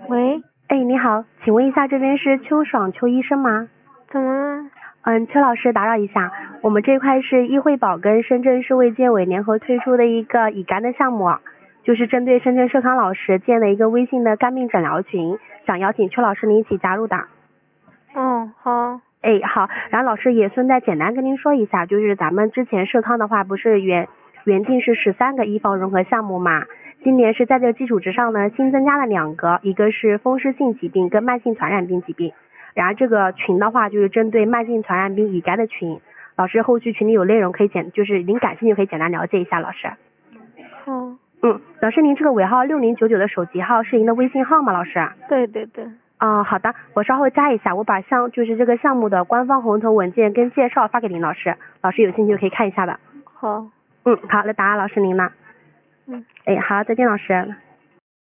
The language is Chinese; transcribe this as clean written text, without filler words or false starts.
喂， 哎，你好，请问一下这边是邱爽邱医生吗？ 怎么了？ 邱老师打扰一下，我们这块是医惠宝跟深圳市卫健委联合推出的一个乙肝的项目，就是针对深圳社康老师建了一个微信的肝病诊疗群，想邀请邱老师您一起加入的。 哦，好。 哎，好，然后老师也顺带简单跟您说一下，就是咱们之前社康的话不是原定是13个医防融合项目嘛，今年是在这个基础之上呢新增加了2个，一个是风湿性疾病跟慢性传染病疾病，然后这个群的话就是针对慢性传染病乙肝的群，老师后续群里有内容可以就是您感兴趣可以简单了解一下老师。 好。 老师您这个尾号6099的手机号是您的微信号吗老师？ 对对对。 好的，我稍后加一下，我把就是这个项目的官方红头文件跟介绍发给林老师，老师有兴趣可以看一下的。 好。 好，那答案老师您呢？ 嗯。 哎，好，再见老师。